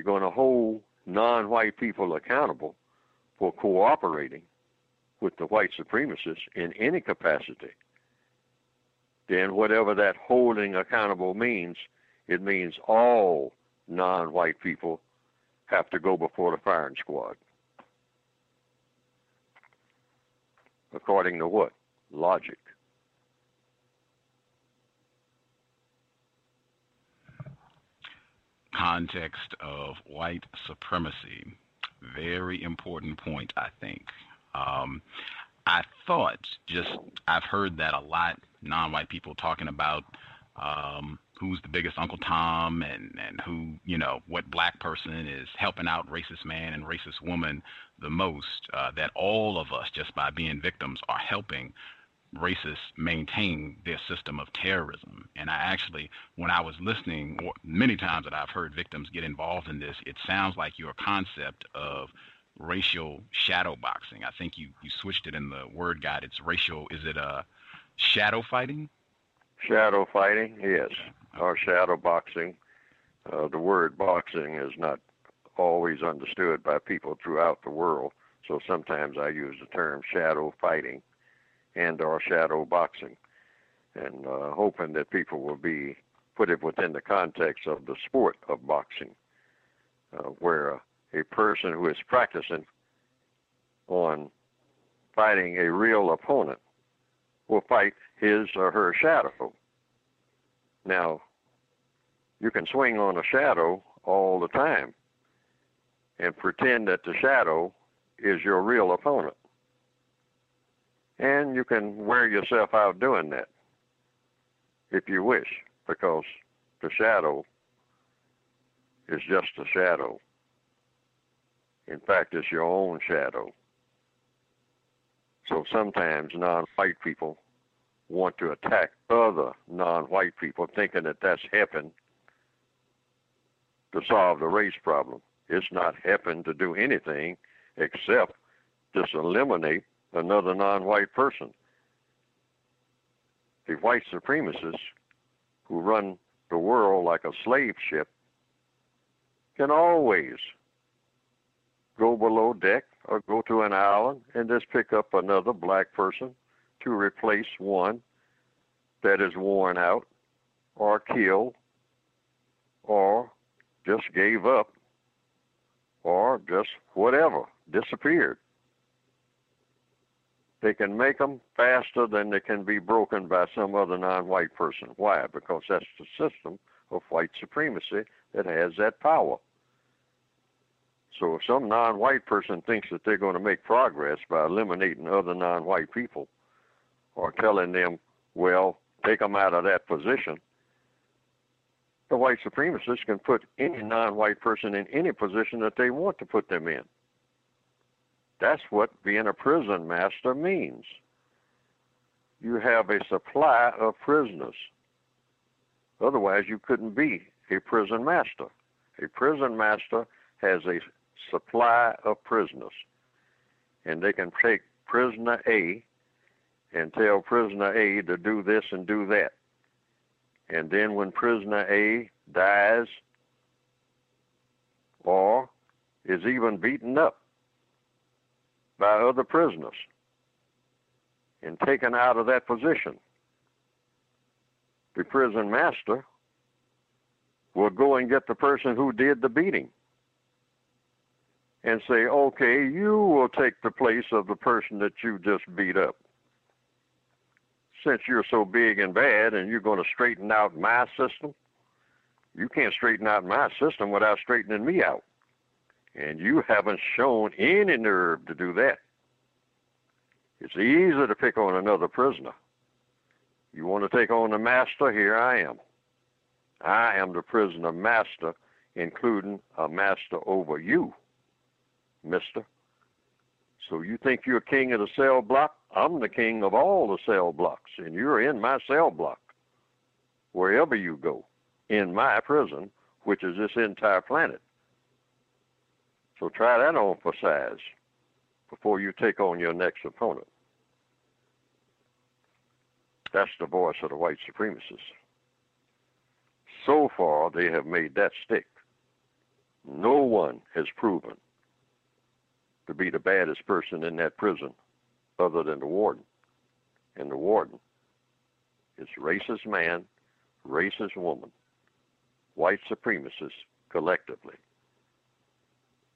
going to hold non-white people accountable for cooperating with the white supremacists in any capacity, then whatever that holding accountable means, it means all non-white people have to go before the firing squad. According to what? Logic. Context of white supremacy. Very important point, I think. I thought I've heard that a lot, non-white people talking about who's the biggest Uncle Tom and who, what black person is helping out racist man and racist woman the most, that all of us, just by being victims, are helping racists maintain their system of terrorism. And I actually, when I was listening, many times that I've heard victims get involved in this, it sounds like your concept of racial shadow boxing. I think you switched it in the word guide. It's racial, is it shadow fighting? Shadow fighting, yes, or shadow boxing. The word boxing is not always understood by people throughout the world, so sometimes I use the term shadow fighting and or shadow boxing, and hoping that people will put it within the context of the sport of boxing, where a person who is practicing on fighting a real opponent will fight his or her shadow. Now, you can swing on a shadow all the time and pretend that the shadow is your real opponent. And you can wear yourself out doing that if you wish, because the shadow is just a shadow. In fact, it's your own shadow. So sometimes non-white people want to attack other non-white people, thinking that that's helping to solve the race problem. It's not helping to do anything except just eliminate another non-white person. The white supremacists who run the world like a slave ship can always go below deck or go to an island and just pick up another black person to replace one that is worn out or killed or just gave up or just whatever, disappeared. They can make them faster than they can be broken by some other non-white person. Why? Because that's the system of white supremacy that has that power. So if some non-white person thinks that they're going to make progress by eliminating other non-white people or telling them, well, take them out of that position, the white supremacists can put any non-white person in any position that they want to put them in. That's what being a prison master means. You have a supply of prisoners. Otherwise, you couldn't be a prison master. A prison master has a supply of prisoners, and they can take prisoner A and tell prisoner A to do this and do that. And then when prisoner A dies or is even beaten up by other prisoners and taken out of that position, the prison master will go and get the person who did the beating and say, okay, you will take the place of the person that you just beat up. Since you're so big and bad and you're going to straighten out my system, you can't straighten out my system without straightening me out. And you haven't shown any nerve to do that. It's easy to pick on another prisoner. You want to take on the master? Here I am. I am the prisoner master, including a master over you, mister. So you think you're king of the cell block? I'm the king of all the cell blocks, and you're in my cell block, wherever you go, in my prison, which is this entire planet. So try that on for size before you take on your next opponent. That's the voice of the white supremacists. So far, they have made that stick. No one has proven to be the baddest person in that prison other than the warden. And the warden is racist man, racist woman, white supremacists collectively.